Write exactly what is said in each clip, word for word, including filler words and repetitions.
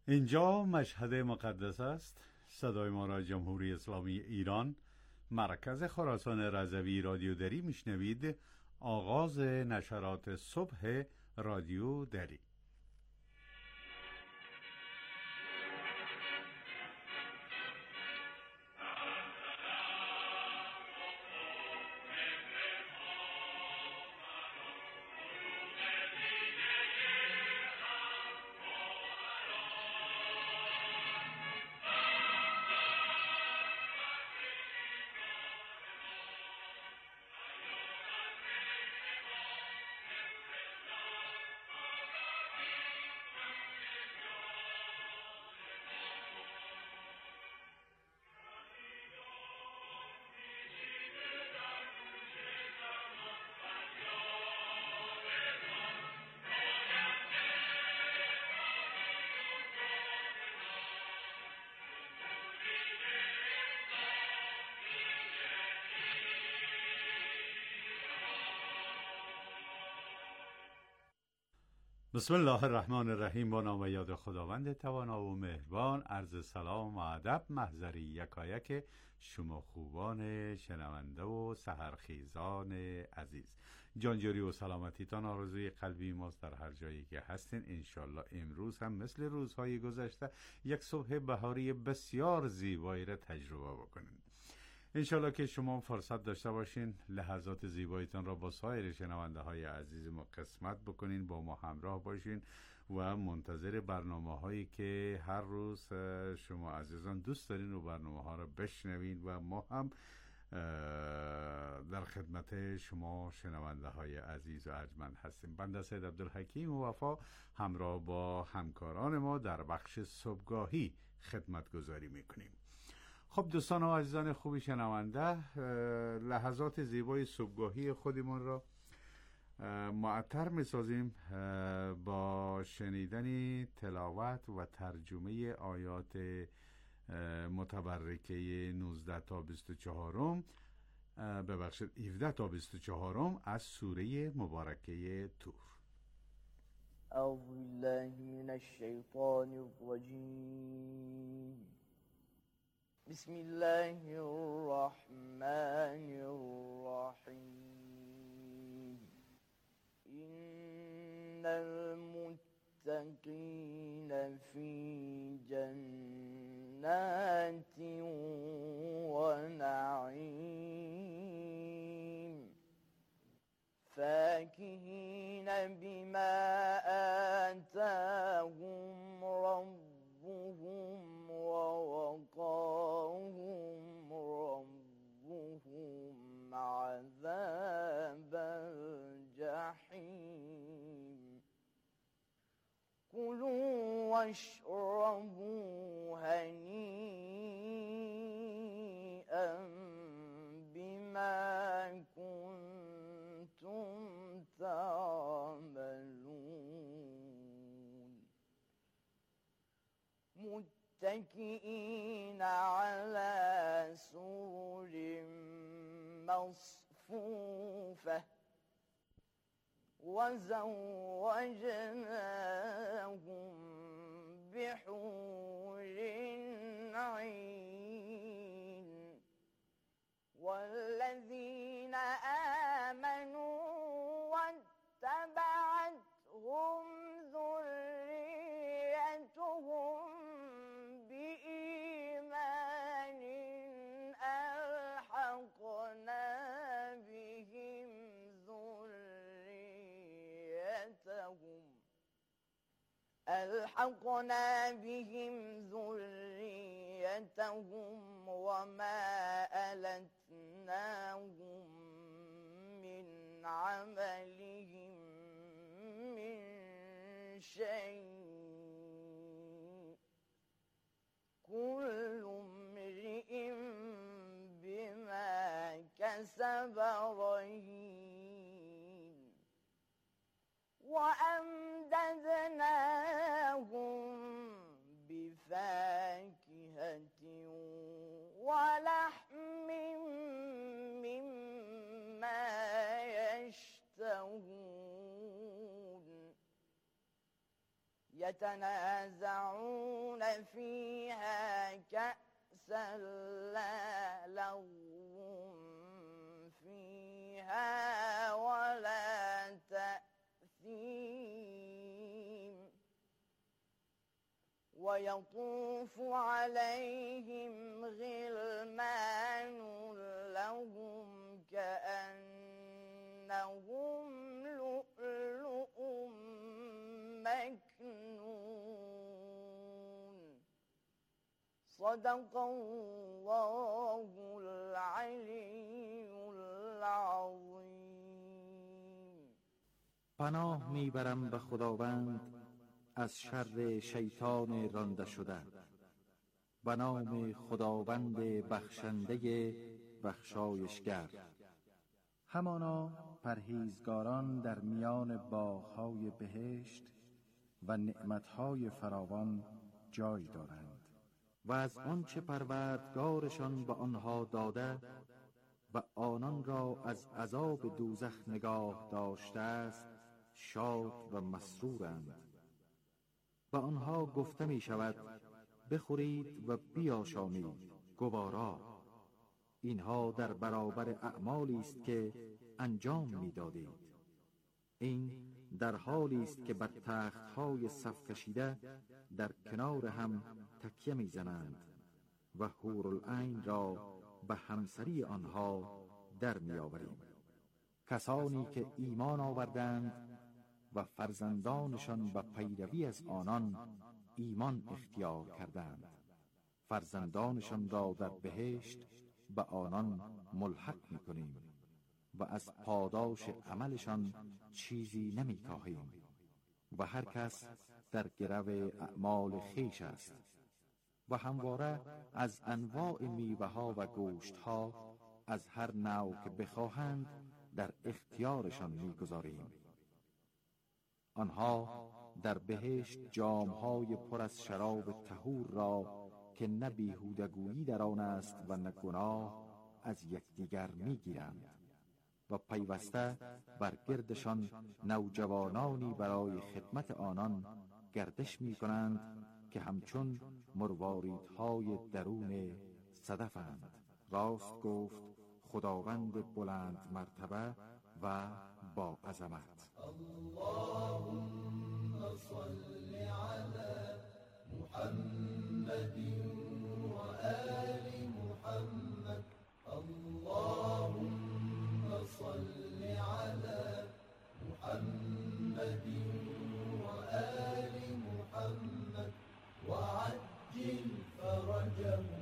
اینجا مشهد مقدس است. صدای ما را جمهوری اسلامی ایران، مرکز خراسان رضوی رادیو دری میشنوید. آغاز نشرات صبح رادیو دری. بسم الله الرحمن الرحیم. با نام یاد خداوند توانا و مهربان. عرض سلام و ادب محضری یکایک شما خوبان شنونده و سحرخیزان عزیز. جانجوری و سلامتیتان آرزوی قلبی ماست در هر جایی که هستین. انشالله امروز هم مثل روزهای گذشته یک صبح بهاری بسیار زیبایی را تجربه بکنین. انشالله که شما فرصت داشته باشین لحظات زیبایتان را با سایر شنونده های عزیز ما قسمت بکنین، با ما همراه باشین و منتظر برنامه هایی که هر روز شما عزیزان دوست دارین و برنامه ها را بشنوین و ما هم در خدمت شما شنونده های عزیز و ارجمند هستیم. بنده سید عبدالحکیم و وفا همراه با همکاران ما در بخش صبحگاهی خدمت گذاری میکنیم. خب دوستان و عزیزان خوبی شنونده، لحظات زیبای صبحگاهی خودمان را معطر می‌سازیم با شنیدن تلاوت و ترجمه آیات متبرکه نوزده تا بیست و چهار، ببخشید هفده تا بیست و چهار از سوره مبارکه طور. اعوذ بالله من الشیطان الرجیم. بسم الله الرحمن الرحیم. إن المتقین فی جنات و نعیم فاکهین بما آتاهم ربهم ووقاهم ربهم عذاب الجحیم كلوا واشربوا هنيئا بما كنتم تعملون متكئين على سرر مصفوفة وزوجناهم بحور عين والذين آمنوا واتبعتهم ذريتهم بإيمان ألحقنا بهم ذريتهم ألحقنا بهم ذريتهم وما ألتناهم من عملهم من شيء كل امرئ بما كسب رهين وأمددناهم بفاكهة ولحم مما يشتهون يتنازعون فيها كأسا لا لغو فيها ولا تأثيم ويطوف عليهم غلمان لهم كأنهم لؤلؤ مكنون صدق الله العلي العظيم. پناه میبرم به خداوند از شر شیطان رانده شده. به نام خداوند بخشنده بخشایشگر. همانا پرهیزگاران در میان باغ‌های بهشت و نعمت‌های فراوان جای دارند و از آنچه پروردگارشان به آنها داده و آنان را از عذاب دوزخ نگاه داشته است شاد و مسرورند. به آنها گفته می شود بخورید و بیاشامید گوارا. اینها در برابر اعمالی است که انجام می دادید. این در حالی است که بر تخت‌های صف کشیده در کنار هم تکیه می زنند و حورالعین را به همسری آنها در می آوریم. کسانی که ایمان آوردند و فرزندانشان به پیروی از آنان ایمان اختیار کردند، فرزندانشان را در بهشت به آنان ملحق می کنیم و از پاداش عملشان چیزی نمی کاهیم و هر کس در گرو اعمال خویش است و همواره از انواع میوه ها و گوشت ها از هر نوع که بخواهند در اختیارشان میگذاریم. آنها در بهشت جام‌های پر از شراب طهور را که نه بیهودگویی در آن است و نه گناه از یکدیگر میگیرند و پیوسته بر گردشان نوجوانانی برای خدمت آنان گردش می کنند که همچون مرواریدهای درون صدفند. راست گفت خداوند بلند مرتبه و با عظمت. اللهم صل على محمد و آل محمد. اللهم صل على محمد و آل محمد وعجل فرجهم.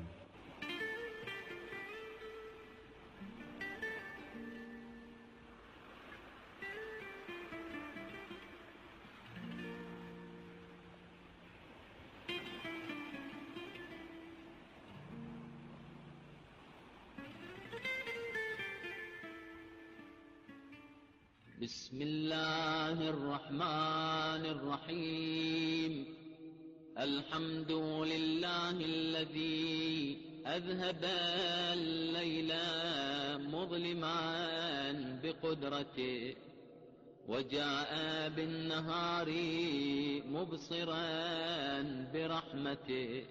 بسم الله الرحمن الرحيم. الحمد لله الذي أذهب الليل مظلما بقدرته وجاء بالنهار مبصرا برحمته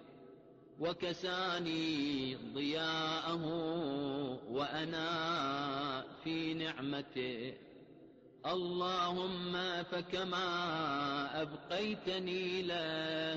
وكساني ضياءه وأنا في نعمته. اللهم فكما أبقيتني له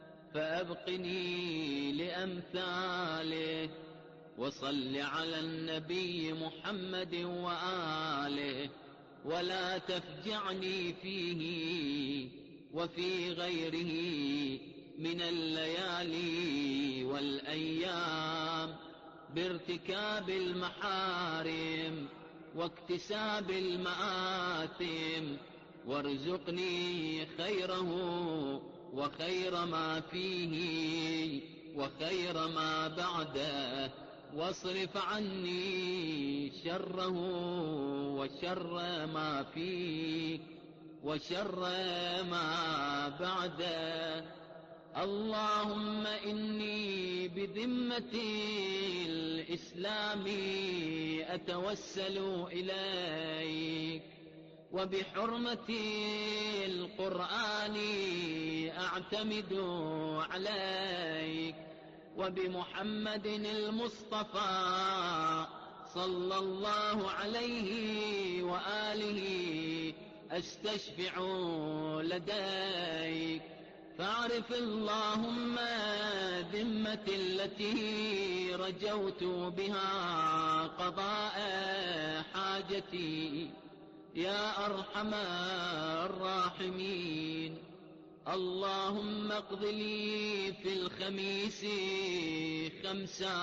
فأبقني لأمثاله. وصل على النبي محمد وآله ولا تفجعني فيه وفي غيره من الليالي والأيام بارتكاب المحارم واكتساب المآثم. وارزقني خيره وخير ما فيه وخير ما بعده واصرف عني شره وشر ما فيه وشر ما بعده. اللهم إني بذمة الإسلام أتوسل إليك وبحرمة القرآن أعتمد عليك وبمحمد المصطفى صلى الله عليه وآله أستشفع لديك. فاعرف اللهم ذمة التي رجوت بها قضاء حاجتي يا أرحم الراحمين. اللهم اقض لي في الخميس خمسا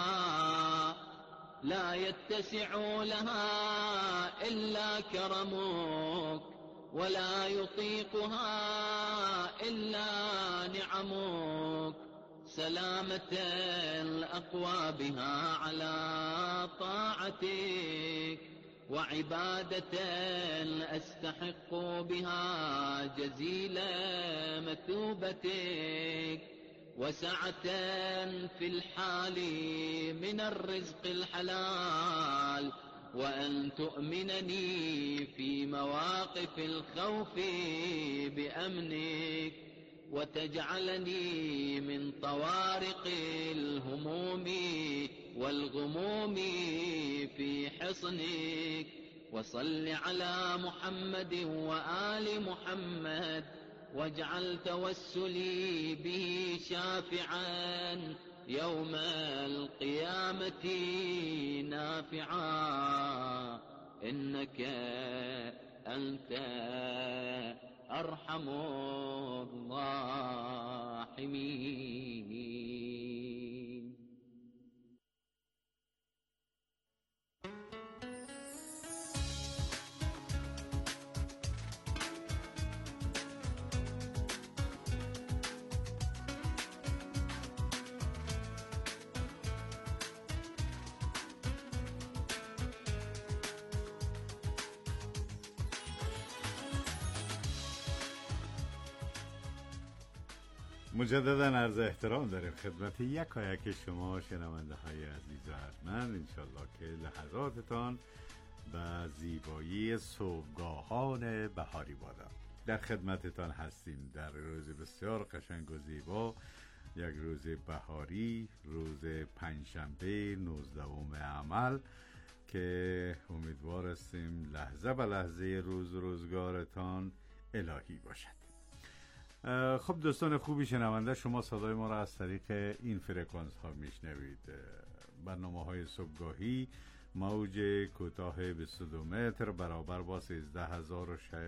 لا يتسع لها إلا كرمك ولا يطيقها إلا نعمك، سلامة الأقوى بها على طاعتك، وعبادة أستحق بها جزيل مثوبتك، وسعة في الحال من الرزق الحلال، وأن تؤمنني في مواقف الخوف بأمنك، وتجعلني من طوارق الهموم والغموم في حصنك. وصل على محمد وآل محمد، واجعل توسلي به شافعا يوم القيامة نافعا، إنك أنت أرحم الراحمين. مجددا عرض احترام داریم خدمت یکایک شما شنونده های عزیز و ارجمند. انشالله که لحظاتتان به زیبایی صبحگاهان بهاری بادا. در خدمتتان هستیم در روز بسیار قشنگ و زیبا، یک روز بهاری، روز پنجشنبه نوزدهم عمل، که امیدوار هستیم لحظه به لحظه روز روزگارتان الهی باشد. خب دوستان خوبی شنونده، شما صدای ما را از طریق این فرکانس ها میشنوید. برنامه های صبحگاهی موج کوتاه بیست و دو متر برابر با سیزده هزار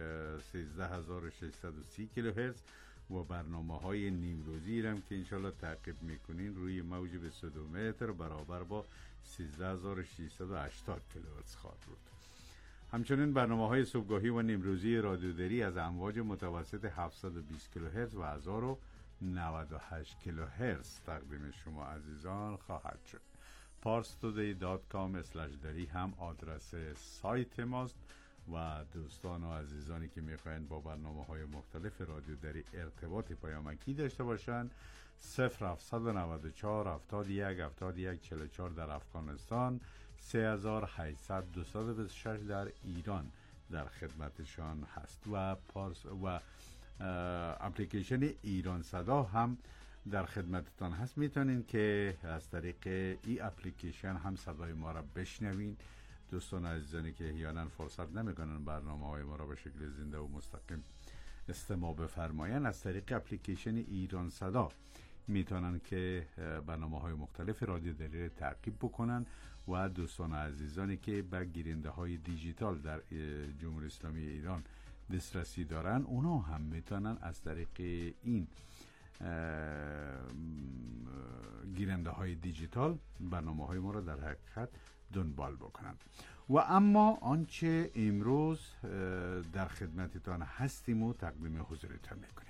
و ششصد و سی کیلوهرتز و برنامه های نیم روزی رم که انشالله تعقیب میکنین روی موج بیست و دو متر برابر با سیزده هزار و ششصد و هشتاد کیلوهرتز خواهد بود. همچنین برنامه های صبحگاهی و نیمروزی رادیودری از امواج متوسط هفتصد و بیست کیلوهرتز و هزار و نود و هشت کیلوهرتز تقدیم شما عزیزان خواهد شد. پارس تودی دات کام اسلش دری هم آدرس سایت ماست و دوستان و عزیزانی که میخواین با برنامه های مختلف رادیودری ارتباط پیامکی داشته باشند، صفر هفتصد و نود و چهار هفتاد و یک هفتاد و یک چهل و چهار در افغانستان، سه هزار و هشتصد دویست و بیست و شش در ایران در خدمتشان هست و پارس و اپلیکیشن ایران صدا هم در خدمتتان هست. میتونین که از طریق ای اپلیکیشن هم صدای ما را بشنوین. دوستان عزیزانی که احیانا فرصت نمیکنن برنامه های ما را به شکل زنده و مستقیم استماع بفرماین، از طریق اپلیکیشن ایران صدا میتونن که برنامه های مختلف رادیو دری تعقیب بکنن و دوستان عزیزانی که به گیرنده های دیجیتال در جمهوری اسلامی ایران دسترسی دارن، اونا هم میتونن از طریق این گیرنده های دیجیتال برنامه های ما را در حقیقت دنبال بکنن. و اما آنچه امروز در خدمتتان هستیم و تقدیم حضورتان میکنیم.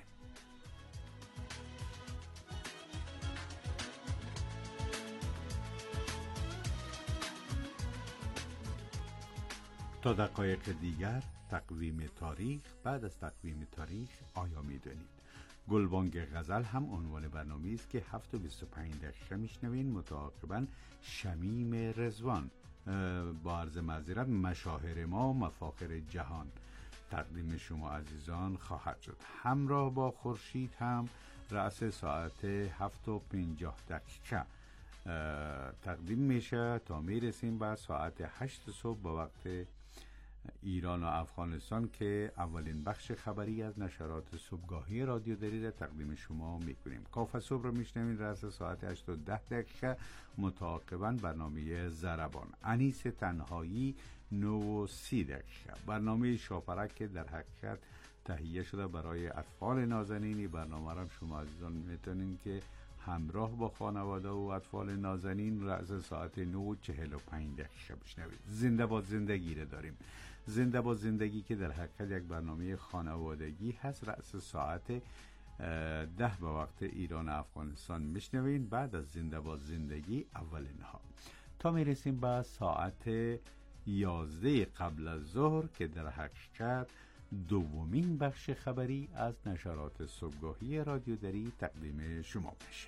تا دقایق دیگر تقویم تاریخ. بعد از تقویم تاریخ آیا میدونید گلبانگ غزل هم عنوان برنامه است که هفت و بیست و پنج دقیقه میشنوین. متعاقباً شمیم رضوان با عرض معذرت مشاهیر ما مفاخر جهان تقدیم شما عزیزان خواهد شد. همراه با خورشید هم رأس ساعت هفت و پنجاه دقیقه تقدیم میشه تا میرسیم به ساعت هشت صبح به وقت ایران و افغانستان که اولین بخش خبری از نشرات صبحگاهی رادیو دری را تقدیم شما میکنیم. کاف صبح رو میشنوید رأس ساعت هشت و ده دقیقه، متعاقباً برنامه ضربان. انیس تنهایی نو و سی دقیقه، برنامه شاپرک که در حقیقت تهیه شده برای اطفال نازنین. برنامه را شما عزیزان میتونین که همراه با خانواده و اطفال نازنین رأس ساعت نه و چهل و پنج دقیقه بشنوید. زنده با زندگی را داریم. زنده با زندگی که در حقیقت یک برنامه خانوادگی هست، رأس ساعت ده به وقت ایران و افغانستان میشنوین. بعد از زنده با زندگی اولین ها تا میرسیم به ساعت یازده قبل از ظهر که در حقیقت دومین بخش خبری از نشرات صبحگاهی رادیو دری تقدیم شما میشه.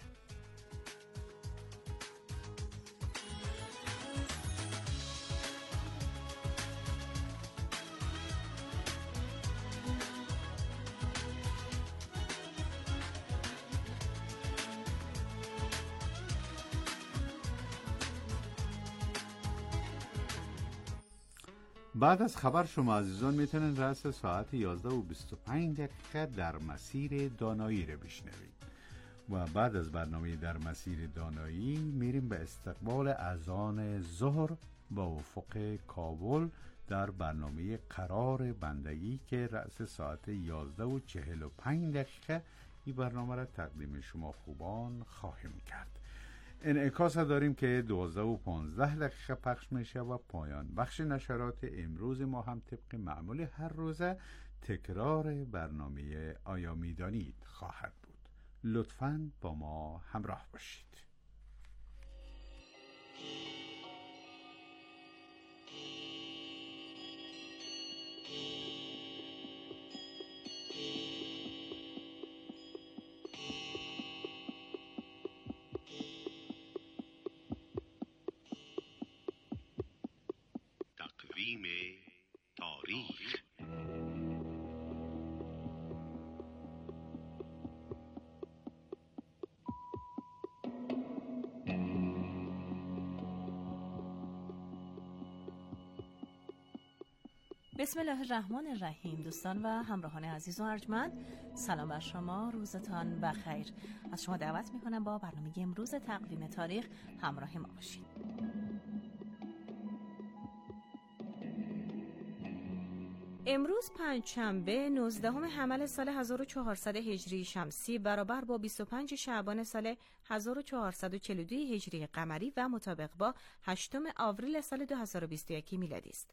بعد از خبر شما عزیزان میتونن رأس ساعت یازده و بیست و پنج دقیقه در مسیر دانایی رو بشنوید و بعد از برنامه در مسیر دانایی میریم به استقبال اذان ظهر با افق کابل در برنامه قرار بندگی که رأس ساعت یازده و چهل و پنج دقیقه این برنامه را تقدیم شما خوبان خواهیم کرد. انعکاس داریم که دوازده و پانزده دقیقه پخش میشه و پایان بخش نشرات امروز ما هم طبق معمول هر روزه تکرار برنامه آیا میدانید خواهد بود. لطفاً با ما همراه باشید. تقویم تاریخ. بسم الله الرحمن الرحیم. دوستان و همراهان عزیز و ارجمند، سلام بر شما، روزتان بخیر. از شما دعوت میکنم با برنامه امروز تقویم تاریخ همراه ما باشید. امروز پنجشنبه نوزدهم حمل سال هزار و چهارصد هجری شمسی برابر با بیست و پنج شعبان سال هزار و چهارصد و چهل و دو هجری قمری و مطابق با هشتم آوریل سال دو هزار و بیست و یک میلادی است.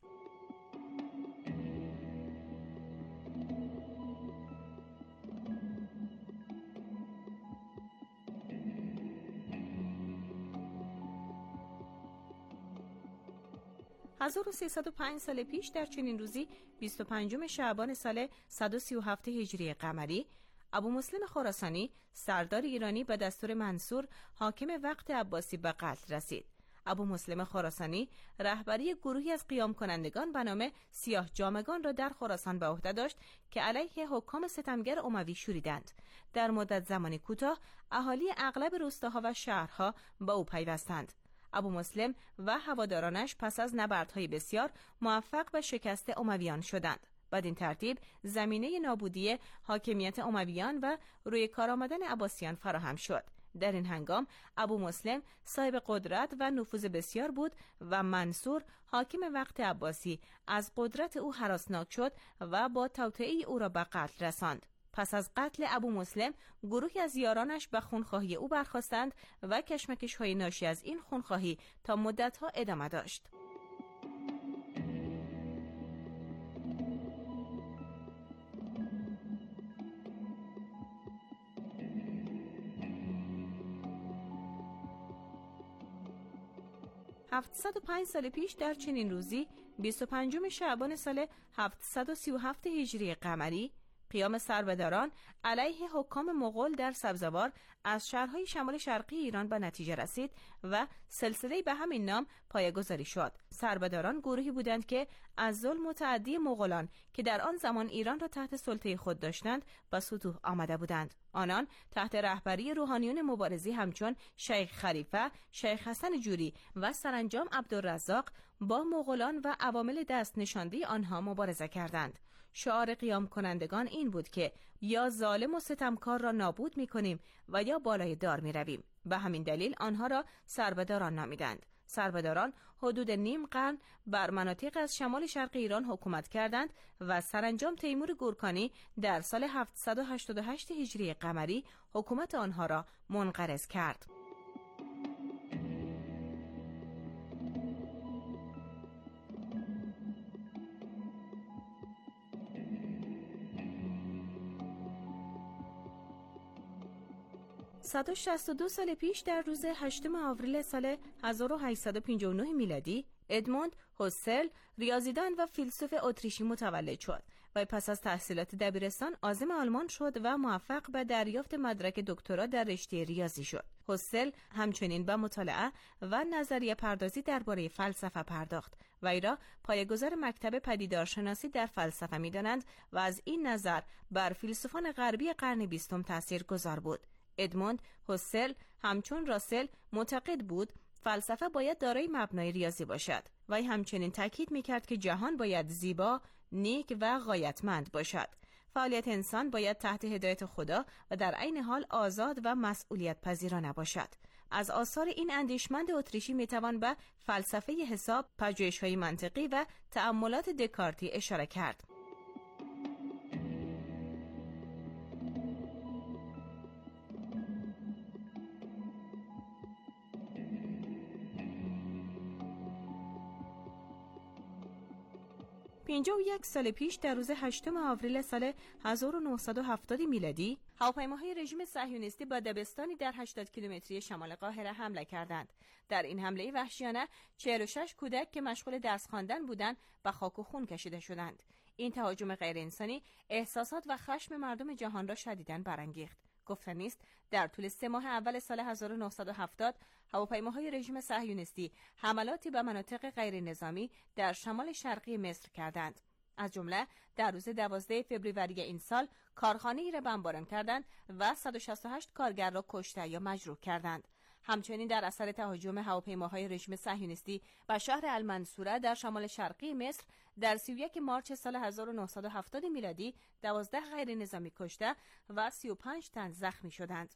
هزار و سیصد و پنج سال پیش در چنین روزی بیست و پنجم شعبان سال صد و سی و هفت هجری قمری ابو مسلم خراسانی سردار ایرانی به دستور منصور حاکم وقت عباسی به قتل رسید. ابو مسلم خراسانی رهبری گروهی از قیام کنندگان به نام سیاه جامگان را در خراسان به عهده داشت که علیه حکام ستمگر اموی شوریدند. در مدت زمانی کوتاه اهالی اغلب روستاها و شهرها به او پیوستند. ابو مسلم و هوادارانش پس از نبردهای بسیار موفق به شکست امویان شدند. بدین ترتیب زمینه نابودی حاکمیت امویان و روی کار آمدن عباسیان فراهم شد. در این هنگام ابو مسلم صاحب قدرت و نفوذ بسیار بود و منصور حاکم وقت عباسی از قدرت او هراسناک شد و با توطئه او را به قتل رساند. پس از قتل ابو مسلم گروهی از یارانش به خونخواهی او برخاستند و کشمکش‌های ناشی از این خونخواهی تا مدت‌ها ادامه داشت. هفتصد و پنج سال پیش در چنین روزی بیست و پنجم شعبان سال هفتصد و سی و هفت هجری قمری قیام سربداران علیه حکام مغول در سبزوار از شهرهای شمال شرقی ایران به نتیجه رسید و سلسله به همین نام پایه‌گذاری شد. سربداران گروهی بودند که از ظلم و تعدی مغولان که در آن زمان ایران را تحت سلطه خود داشتند به سطوح آمده بودند. آنان تحت رهبری روحانیون مبارزی همچون شیخ خلیفه، شیخ حسن جوری و سرانجام عبدالرزاق با مغولان و عوامل دست نشانده آنها مبارزه کردند. شعار قیام کنندگان این بود که یا ظالم و ستمکار را نابود می کنیم و یا بالای دار می رویم. به همین دلیل آنها را سربداران نامیدند. سربداران حدود نیم قرن بر مناطق از شمال شرق ایران حکومت کردند و سرانجام تیمور گورکانی در سال هفتصد و هشتاد و هشت هجری قمری حکومت آنها را منقرض کرد. صد و شصت و دو سال پیش در روز هشتم آوریل سال هزار و هشتصد و پنجاه و نه میلادی ادموند هوسل ریاضیدان و فیلسوف اتریشی متولد شد و پس از تحصیلات دبیرستان عازم آلمان شد و موفق به دریافت مدرک دکترا در رشته ریاضی شد. هوسل همچنین به مطالعه و نظریه پردازی درباره فلسفه پرداخت و ای را پایه‌گذار مکتب پدیدارشناسی در فلسفه می‌دانند و از این نظر بر فیلسوفان غربی قرن بیستم تاثیرگذار بود. ادموند هوسل همچون راسل معتقد بود فلسفه باید دارای مبنای ریاضی باشد و همچنین تاکید می‌کرد که جهان باید زیبا، نیک و غایتمند باشد. فعالیت انسان باید تحت هدایت خدا و در عین حال آزاد و مسئولیت پذیرانه باشد. از آثار این اندیشمند اتریشی میتوان به فلسفه حساب، پژوهش‌های منطقی و تأملات دکارتی اشاره کرد. پنجاه و یک سال پیش در روز هشتم آوریل سال هزار و نهصد و هفتاد میلادی هواپیماهای رژیم صهیونیستی با دبستانی در هشتاد کیلومتری شمال قاهره حمله کردند. در این حمله وحشیانه چهل و شش کودک که مشغول درس خواندن بودند به خاک و خون کشیده شدند. این تهاجم غیر انسانی احساسات و خشم مردم جهان را شدیداً برانگیخت. گفتنی است در طول سه ماه اول سال هزار و نهصد و هفتاد هواپیماهای رژیم صهیونیستی حملاتی به مناطق غیر نظامی در شمال شرقی مصر کردند. از جمله در روز دوازده فوریه این سال کارخانه‌ای را بمباران کردند و صد و شصت و هشت کارگر را کشته یا مجروح کردند. همچنین در اثر تهاجم هواپیماهای رژیم صهیونیستی به شهر المنصوره در شمال شرقی مصر در سی و یک مارس سال هزار و نهصد و هفتاد میلادی دوازده غیر نظامی کشته و سی و پنج تن زخمی شدند.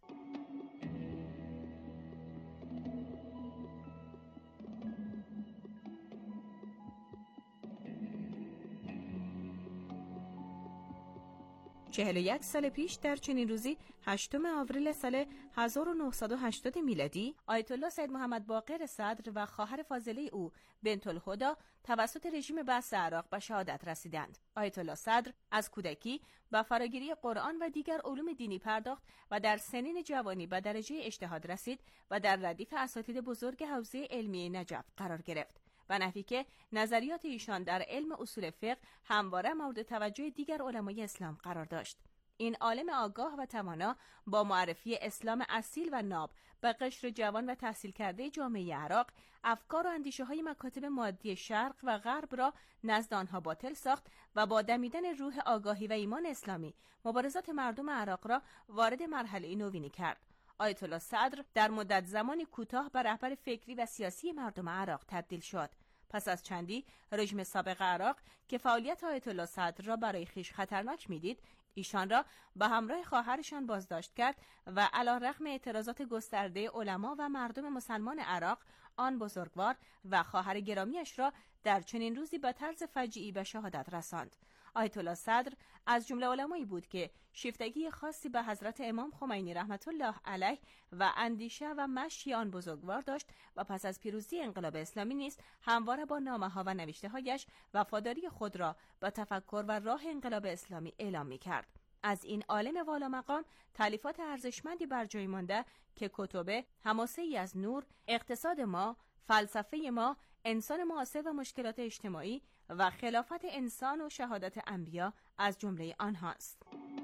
چهل و یک سال پیش در چنین روزی هشتم آوریل سال هزار و نهصد و هشتاد میلادی آیت الله سید محمد باقر صدر و خواهر فاضله او بنت الهدی توسط رژیم بعث عراق به شهادت رسیدند. آیت الله صدر از کودکی به فراگیری قرآن و دیگر علوم دینی پرداخت و در سنین جوانی به درجه اجتهاد رسید و در ردیف اساتید بزرگ حوزه علمیه نجف قرار گرفت. به نحوی که نظریات ایشان در علم اصول فقه همواره مورد توجه دیگر علمای اسلام قرار داشت. این عالم آگاه و توانا با معرفی اسلام اصیل و ناب به قشر جوان و تحصیل کرده جامعه عراق افکار و اندیشه های مکاتب مادی شرق و غرب را نزد آنها باطل ساخت و با دمیدن روح آگاهی و ایمان اسلامی مبارزات مردم عراق را وارد مرحله نوینی کرد. آیت الله صدر در مدت زمانی کوتاه به رهبر فکری و سیاسی مردم عراق تبدیل شد. پس از چندی رژیم سابق عراق که فعالیت آیت الله صدر را برای خویش خطرناک میدید، ایشان را به همراه خواهرشان بازداشت کرد و علیرغم اعتراضات گسترده علما و مردم مسلمان عراق، آن بزرگوار و خواهر گرامیش را در چنین روزی به طرز فجیعی به شهادت رساند. آیت الله صدر از جمله علمایی بود که شیفتگی خاصی به حضرت امام خمینی رحمت الله علیه و اندیشه و مشی آن بزرگوار داشت و پس از پیروزی انقلاب اسلامی نیز همواره با نامه‌ها و نوشته‌هایش وفاداری خود را به تفکر و راه انقلاب اسلامی اعلام می‌کرد. از این عالم والا مقام تالیفات ارزشمندی بر جای مانده که کتب حماسه‌ای از نور، اقتصاد ما، فلسفه ما، انسان معاصر و مشکلات اجتماعی و خلافت انسان و شهادت انبیا از جمله آنهاست.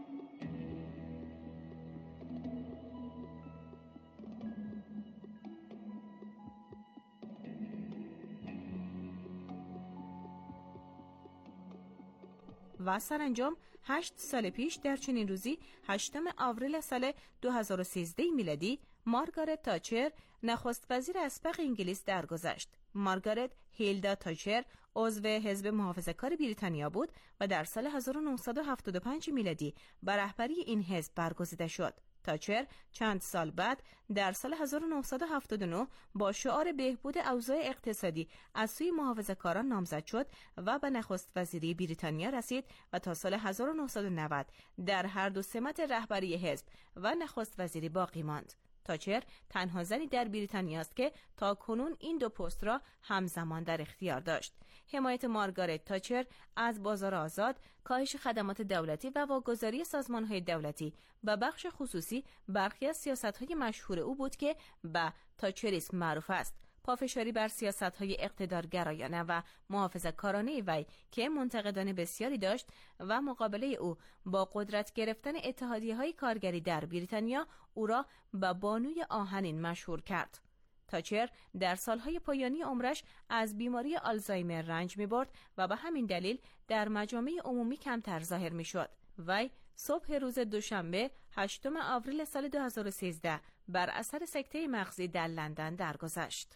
و سرانجام هشت سال پیش در چنین روزی هشتم آوریل سال دو هزار و سیزده میلادی مارگارت تاچر نخست وزیر اسبق انگلیس درگذشت. مارگارت هیلدا تاچر عضو حزب محافظه‌کار بریتانیا بود و در سال هزار و نهصد و هفتاد و پنج میلادی بر رهبری این حزب برگزیده شد. تاچر چند سال بعد در سال هزار و نهصد و هفتاد و نه با شعار بهبود اوضاع اقتصادی از سوی محافظه‌کاران نامزد شد و به نخست وزیری بریتانیا رسید و تا سال هزار و نهصد و نود در هر دو سمت رهبری حزب و نخست وزیری باقی ماند. تاچر تنها زنی در بریتانیا است که تا کنون این دو پست را همزمان در اختیار داشت. حمایت مارگارت تاچر از بازار آزاد، کاهش خدمات دولتی و واگذاری سازمان‌های دولتی و بخش خصوصی برخی از سیاست‌های مشهور او بود که به تاچریسم معروف است. پافشاری بر سیاست‌های اقتدارگرایانه و محافظه‌کارانه وی که منتقدان بسیاری داشت و مقابله او با قدرت گرفتن اتحادیه‌های کارگری در بریتانیا او را به بانوی آهنین مشهور کرد. تاچر در سالهای پایانی عمرش از بیماری آلزایمر رنج می‌برد و به همین دلیل در مجامع عمومی کمتر ظاهر می‌شد. وی صبح روز دوشنبه هشتم آوریل سال دو هزار و سیزده بر اثر سکته مغزی در لندن درگذشت.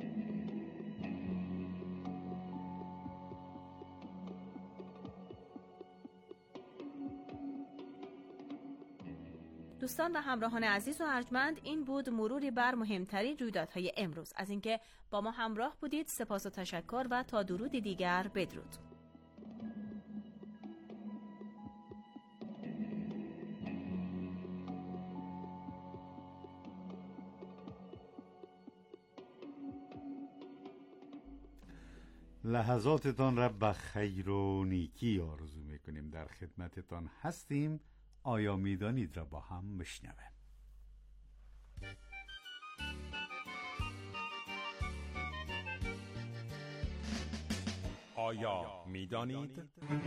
دوستان و همراهان عزیز و ارجمند، این بود مروری بر مهمترین رویدادهای امروز. از اینکه با ما همراه بودید سپاس و تشکر و تا درودی دیگر بدرود. لحظاتتان را به خیر و نیکی آرزو میکنیم. در خدمتتان هستیم. آیا میدانید را با هم بشنویم. آیا میدانید؟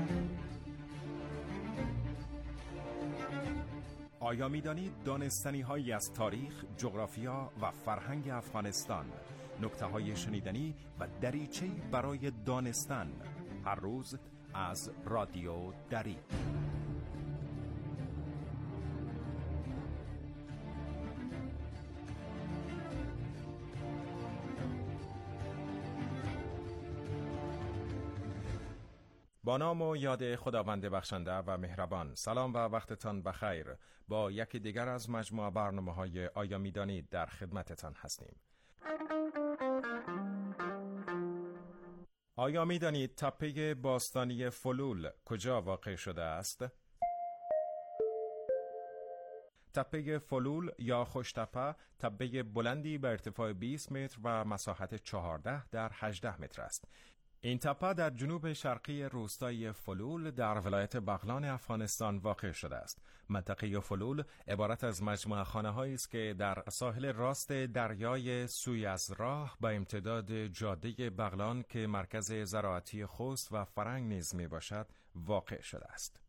آیا میدانید دانستنی هایی از تاریخ، جغرافیا و فرهنگ افغانستان، نکته های شنیدنی و دریچه‌ای برای دانستن، هر روز از رادیو دری. با نام و یاد خداوند بخشنده و مهربان. سلام و وقتتان بخیر. با یکی دیگر از مجموعه برنامه‌های آیا میدانید در خدمتتان هستیم. آیا میدانید تپه باستانی فلول کجا واقع شده است؟ تپه فلول یا خوشتپه تپه بلندی به ارتفاع بیست متر و مساحت چهارده در هجده متر است. این تپه در جنوب شرقی روستای فلول در ولایت بغلان افغانستان واقع شده است. منطقه فلول عبارت از مجموعه خانه‌هایی است که در ساحل راست دریای سوی از راه به امتداد جاده بغلان که مرکز زراعتی خوست و فرنگ نیز میباشد واقع شده است.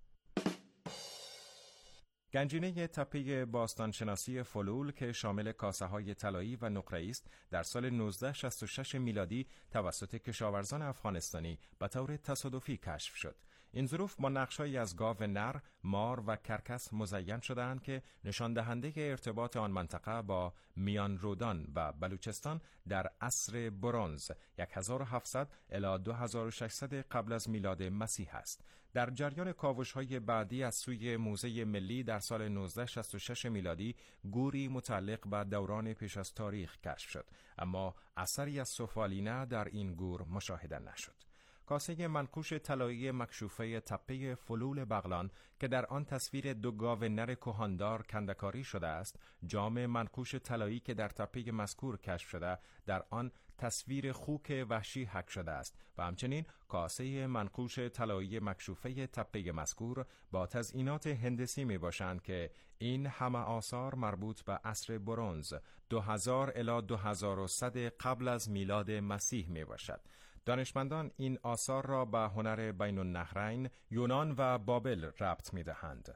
گنجینه تپه باستانشناسی فلول که شامل کاسه‌های طلایی و نقره‌ای است، در سال نوزده شصت و شش میلادی توسط کشاورزان افغانستانی به طور تصادفی کشف شد. این ظروف با نقش‌هایی از گاو نر، مار و کرکس مزین شده‌اند که نشان دهنده ارتباط آن منطقه با میان رودان و بلوچستان در عصر برنز هزار و هفتصد الی دو هزار و ششصد قبل از میلاد مسیح است. در جریان کاوش‌های بعدی از سوی موزه ملی در سال نوزده شصت و شش میلادی گوری متعلق به دوران پیش از تاریخ کشف شد، اما اثری از سفالینه در این گور مشاهده نشد. کاسه منقوش طلایی مکشوفه تپه فلول بغلان که در آن تصویر دو گاو نر کهاندار کندکاری شده است، جام منقوش طلایی که در تپه مذکور کشف شده در آن تصویر خوک وحشی حک شده است و همچنین کاسه منقوش طلایی مکشوفه تپه مذکور با تزئینات هندسی می باشند که این همه آثار مربوط به عصر برنز دو هزار الی دو هزار و صد قبل از میلاد مسیح می باشد. دانشمندان این آثار را به هنر بین النهرین، یونان و بابل ربط می دهند.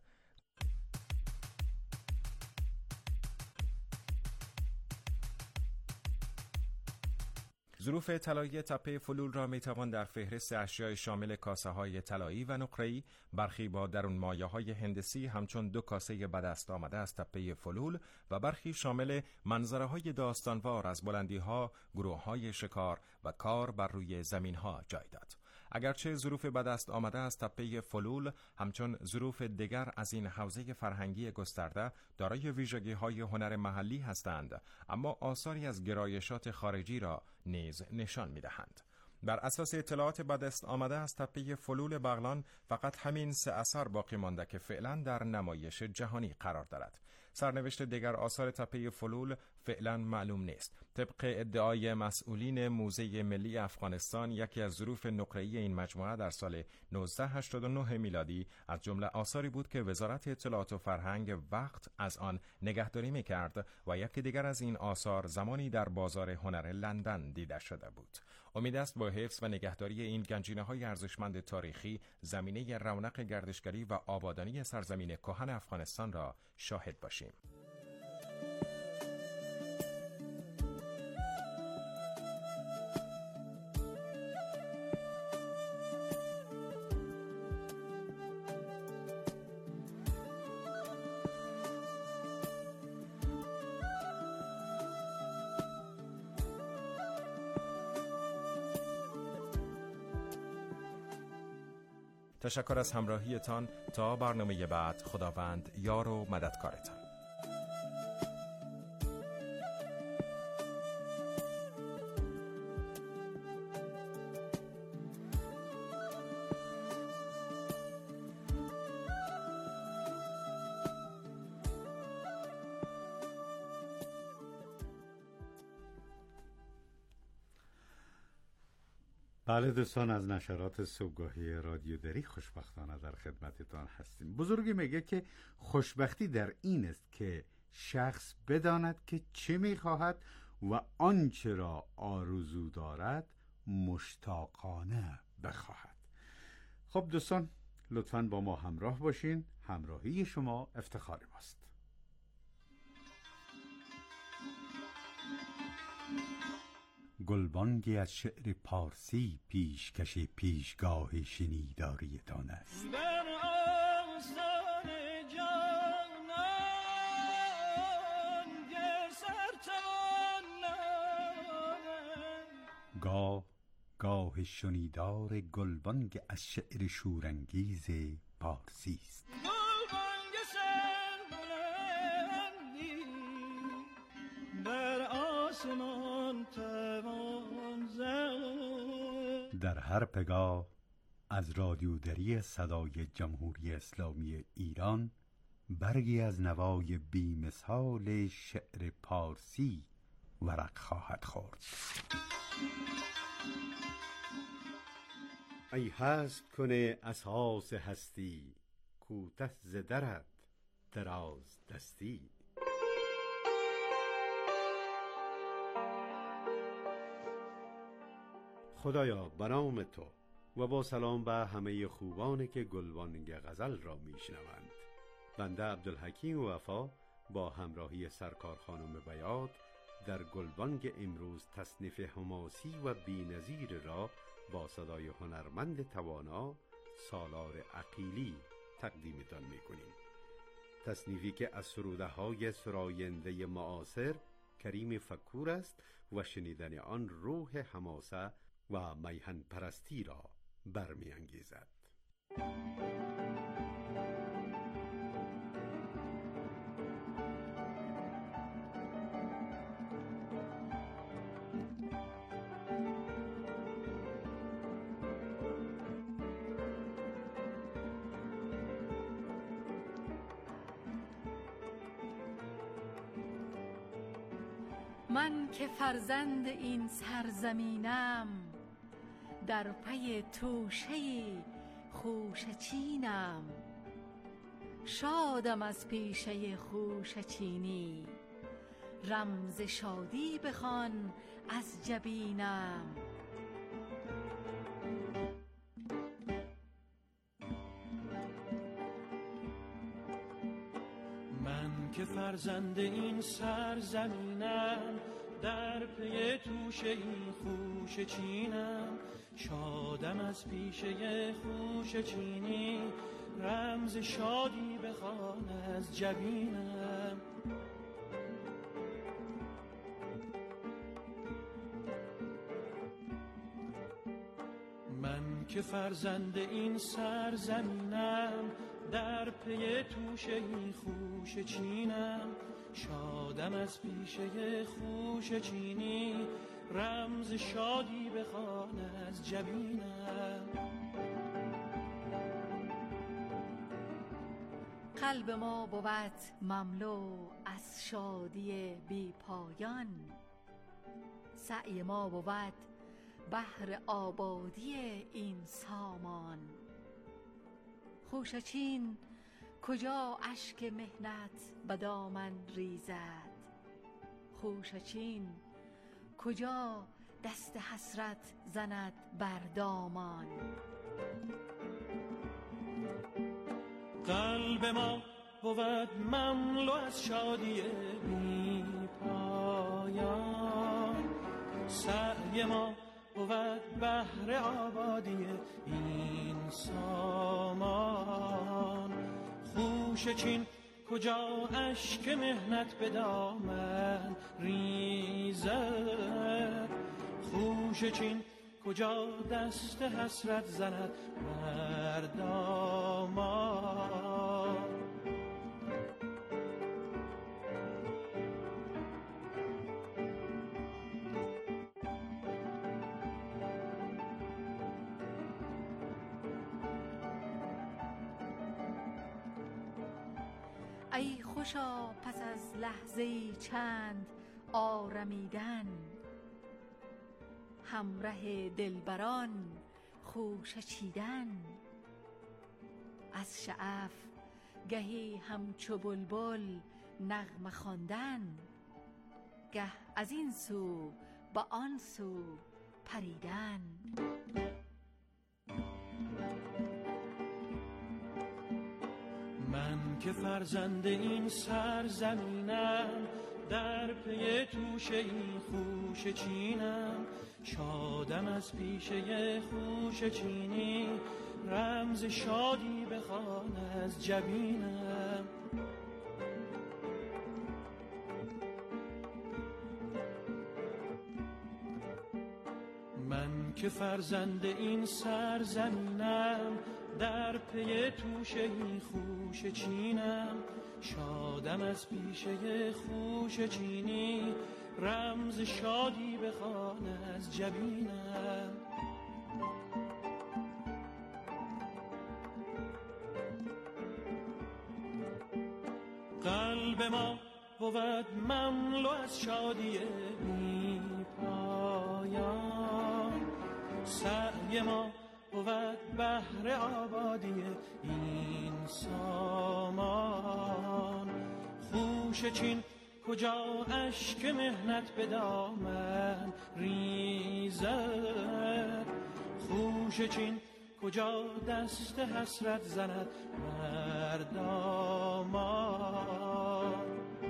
ظروف طلایی تپه فلول را میتوان در فهرست اشیاء شامل کاسه های طلایی و نقره‌ای، برخی با درون مایه های هندسی همچون دو کاسه به دست آمده از تپه فلول و برخی شامل منظره های داستانوار از بلندی ها، گروه های شکار و کار بر روی زمین ها جای داد. اگرچه ظروف به دست آمده از تپه فلول همچون ظروف دیگر از این حوزه فرهنگی گسترده دارای ویژگی‌های هنر محلی هستند، اما آثاری از گرایشات خارجی را نیز نشان می‌دهند. بر اساس اطلاعات به دست آمده از تپه فلول بغلان فقط همین سه اثر باقی مانده که فعلا در نمایش جهانی قرار دارد. سرنوشت دیگر آثار تپه فلول فعلا معلوم نیست. طبق ادعای مسئولین موزه ملی افغانستان، یکی از ظروف نقره‌ای این مجموعه در سال نوزده هشتاد و نه میلادی از جمله آثاری بود که وزارت اطلاعات و فرهنگ وقت از آن نگهداری می‌کرد و یکی دیگر از این آثار زمانی در بازار هنر لندن دیده شده بود. امید است با حفظ و نگهداری این گنجینه‌های ارزشمند تاریخی زمینه رونق گردشگری و آبادانی سرزمین کهن افغانستان را شاهد باشیم. تشکر از همراهیتان. تا برنامه بعد، خداوند یار و مددکارتان. بله دوستان، از نشرات صبحگاهی رادیو دری خوشبختانه در خدمتتان هستیم. بزرگی میگه که خوشبختی در این است که شخص بداند که چه میخواهد و آنچه را آرزو دارد مشتاقانه بخواهد. خب دوستان، لطفاً با ما همراه باشین. همراهی شما افتخار ماست. گلبانگی از شعر پارسی پیشکش پیشگاه شنیداریتان است. در آستان جانان گر سرتان گاه گاه شنیدار گلبانگ از شعر شورانگیز پارسی است. گلبانگ سربلندی در آسمان توان زد. در هر پگاه از رادیو دری صدای جمهوری اسلامی ایران برگی از نوای بی‌مثال شعر پارسی ورق خواهد خورد. ای حسب کنه اساس هستی، کوته ز درت دراز دستی. خدایا به نام تو و با سلام به همه خوبانی که گلبانگ غزل را میشنوند. بنده عبدالحکیم وفا با همراهی سرکار خانم بیات در گلبانگ امروز تصنیف حماسی و بی‌نظیر را با صدای هنرمند توانا سالار عقیلی تقدیمتان میکنیم. تصنیفی که از سروده های سراینده معاصر کریم فکور است و شنیدن آن روح حماسه و میهن پرستی را برمی انگیزد. من که فرزند این سرزمینم، در پی توشه خوشه چینم. شادم از پیشه خوشه چینی، رمز شادی بخوان از جبینم. من که فرزند فرزند این سرزمینم، در پی توشه این خوش چینم. شادم از پیشه خوش چینی، رمز شادی بخوان از جبینم. من که فرزند این سرزمینم، در پی توشه این خوش چینم. شادم از پیشه خوش چینی، رمز شادی بخوان از جبینم. قلب ما بود مملو از شادی بی پایان، سعی ما بود بهر آبادی این سامان. خوشچین کجا اشک مهنت به دامن ریزد، خوشچین کجا دست حسرت زند بر دامان. قلب ما بود مملو از شادی بی پایان، سعی ما بود بهر آبادی این سامان. خوشچین کجا اشک مهنت به دامن ریزد، خوشچین کجا دست حسرت زند بر دامان. ای خوشا پس از لحظه چند آرمیدن، همره دلبران خوشه چیدن. از شعف گهی همچو بلبل نغمه خواندن، گه از این سو به آن سو پریدن. من که فرزند این سرزمینم، در پی توشه این خوش چینم. شادم از پیشه خوش چینی، رمز شادی بخوان از جبینم. من که فرزند این سرزمینم، در پی توشه این خوش چینم. شادم از پیشه خوش چینی، رمز شادی بخوان از جبینم. قلب ما بود مملو از شادی بی پایان، سعی ما بود بهر آبادی این سامان. خوشچین کجا اشک مهنت به دامن ریزد، خوشچین کجا دست حسرت زند بر دامان.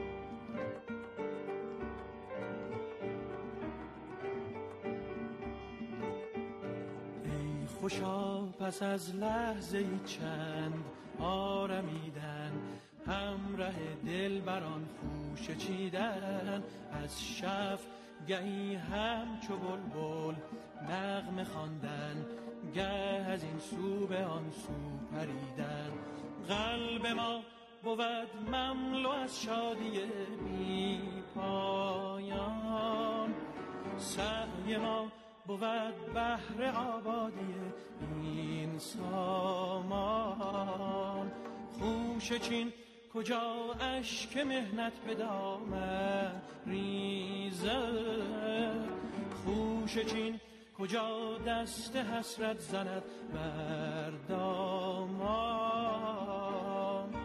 ای خوشا پس از لحظه چند آرمیدن، همره دلبران خوشه چیدن. از شف گهی همچو بلبل نغمه خواندن، گه از این سو به آن سو پریدن. قلب ما بود مملو از شادی بی پایان، سعی ما بود بهر آبادی این سامان. خوشچین کجا اشک مهنت به دامن ریزد، خوشچین کجا دست حسرت زند بر دامان.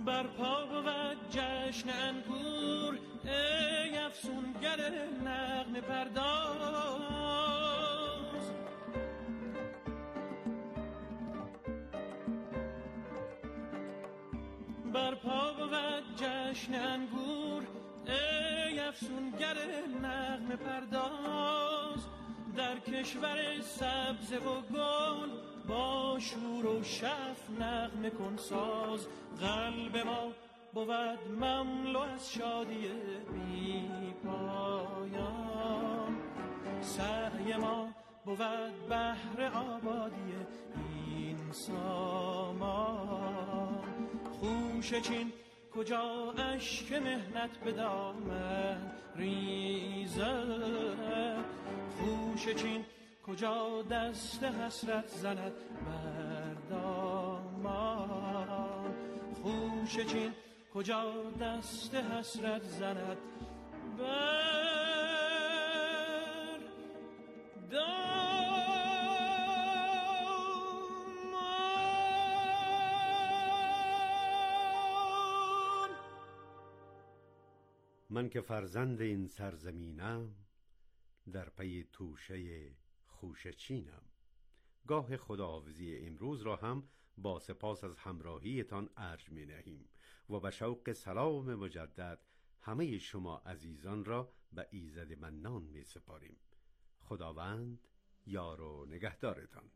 برپا بود جشن انگور ای افسونگر نغمه پرداز. برپا بود جشن انگور ای افسونگر نغمه پرداز. در کشور سبز و گل با شور و شف نغمه کن ساز. قلب ما بود مملو از شادی بی پایان، سعی ما بود بهر آبادی این سامان. خوشه چین کجا اشک مهنت به دامن ریزد، خوشه چین کجا دست حسرت زند بر دامان. خوشه چین کجا دست حسرت زند بر دامان. من که فرزند این سرزمینم، در پی توشه خوشه چینم. گاه خداحافظی امروز را هم با سپاس از همراهیتان ارج می نهیم و به شوق سلام مجدد همه شما عزیزان را به ایزد منان می سپاریم. خداوند یار و نگهدارتان.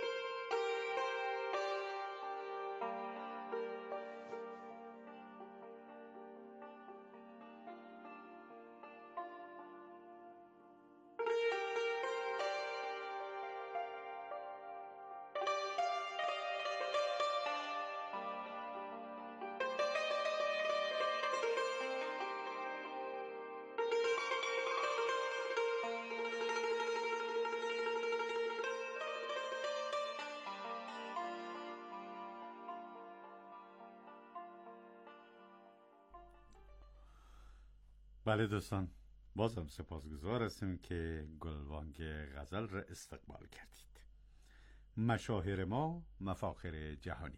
بله دوستان، بازم سپاسگزار هستیم که گلبانگ غزل را استقبال کردید. مشاهیر ما مفاخر جهانی.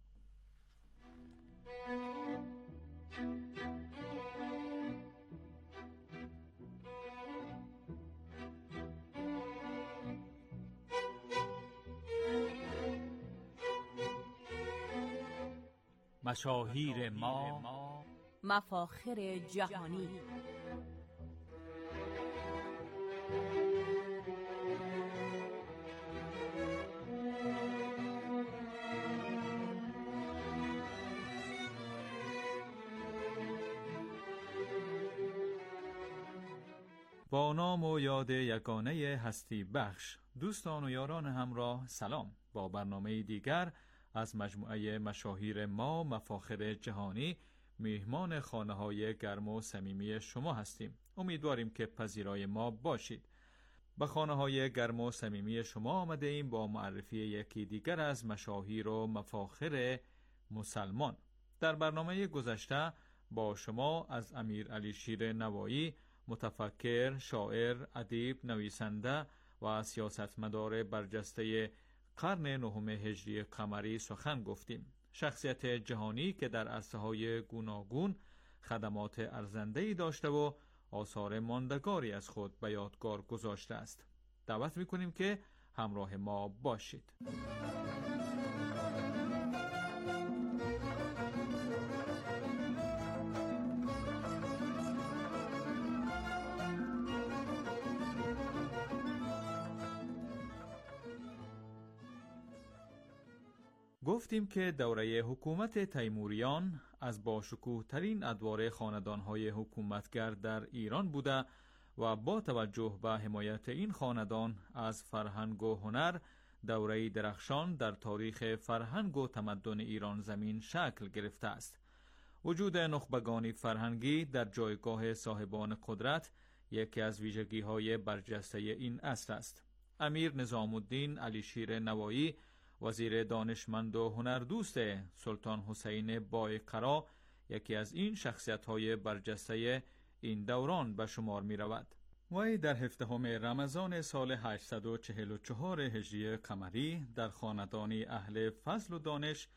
مشاهیر ما مفاخر جهانی. با نام و یاد یگانه هستی بخش، دوستان و یاران همراه سلام. با برنامه دیگر از مجموعه مشاهیر ما مفاخر جهانی میهمان خانه های گرم و صمیمی شما هستیم. امیدواریم که پذیرای ما باشید. به خانه های گرم و صمیمی شما آمده ایم با معرفی یکی دیگر از مشاهیر و مفاخر مسلمان. در برنامه گذشته با شما از امیر علی شیر نوایی، متفکر، شاعر، ادیب، نویسنده و سیاستمدار برجسته قرن نهم هجری قمری سخن گفتیم. شخصیت جهانی که در عرصه‌های گوناگون خدمات ارزنده‌ای داشته و آثار ماندگاری از خود به یادگار گذاشته است. دعوت می‌کنیم که همراه ما باشید. گفتیم که دوره حکومت تیموریان از باشکوه ترین ادوار خاندانهای حکومتگر در ایران بوده و با توجه به حمایت این خاندان از فرهنگ و هنر، دوره درخشان در تاریخ فرهنگ و تمدن ایران زمین شکل گرفته است. وجود نخبگانی فرهنگی در جایگاه صاحبان قدرت یکی از ویژگی‌های برجسته این عصر است. امیر نظام الدین علی شیر نوایی، وزیر دانشمند و هنردوست سلطان حسین بایقرا، یکی از این شخصیت‌های برجسته این دوران به شمار می‌رود. وی در هفدهم رمضان سال هشتصد و چهل و چهار هجری قمری در خاندانی اهل فضل و دانش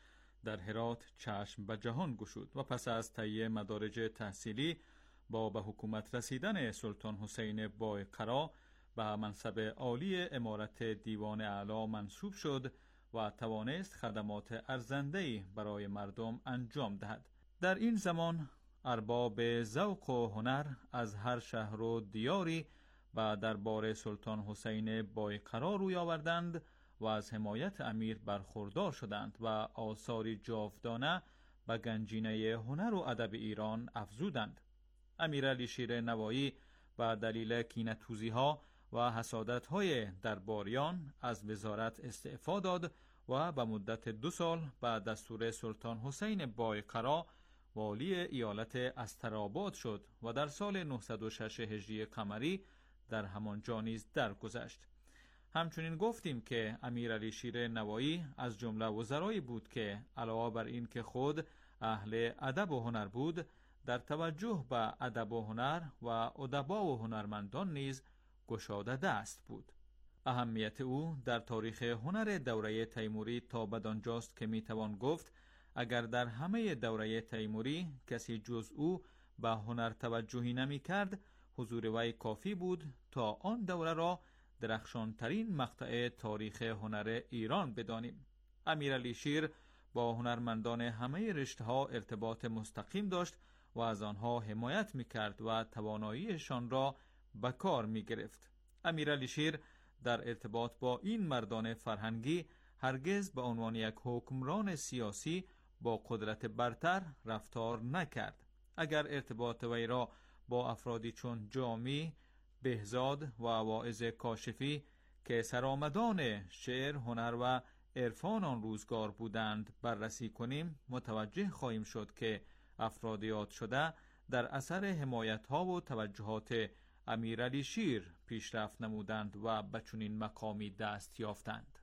در هرات چشم به جهان گشود و پس از تهیه مدارج تحصیلی با به حکومت رسیدن سلطان حسین بایقرا به منصب عالی امارت دیوان اعلی منصوب شد و توانست خدمات ارزنده‌ای برای مردم انجام دهد. در این زمان ارباب ذوق و هنر از هر شهر و دیاری و دربار سلطان حسین بایقرا روی آوردند و از حمایت امیر برخوردار شدند و آثاری جاودانه به گنجینه هنر و ادب ایران افزودند. امیرعلی شیر نوایی به دلیل کینه‌توزی‌ها و حسادت‌های درباریان از وزارت استعفا داد و به مدت دو سال به دستور سلطان حسین بایقرا والی ایالت استرآباد شد و در سال نهصد و شش هجری قمری در همانجا نیز درگذشت. همچنین گفتیم که امیرعلی شیر نوایی از جمله وزرایی بود که علاوه بر این که خود اهل ادب و هنر بود، در توجه به ادب و هنر و ادبا و هنرمندان نیز گشاده دست بود. اهمیت او در تاریخ هنر دوره تیموری تا بدانجاست که میتوان گفت اگر در همه دوره تیموری کسی جز او به هنر توجهی نمی کرد، حضور وی کافی بود تا آن دوره را درخشانترین مقطع تاریخ هنر ایران بدانیم. امیرعلی شیر با هنرمندان همه رشته‌ها ارتباط مستقیم داشت و از آنها حمایت می‌کرد و تواناییشان را به کار می‌گرفت. امیرعلی شیر در ارتباط با این مردان فرهنگی هرگز به عنوان یک حکمران سیاسی با قدرت برتر رفتار نکرد. اگر ارتباط وی را با افرادی چون جامی، بهزاد و واعظ کاشفی که سرآمدان شعر، هنر و عرفان آن روزگار بودند بررسی کنیم، متوجه خواهیم شد که افراد یاد شده در اثر حمایت‌ها و توجهات امیرعلی شیر پیشرفت نمودند و به چنین مقامی دست یافتند.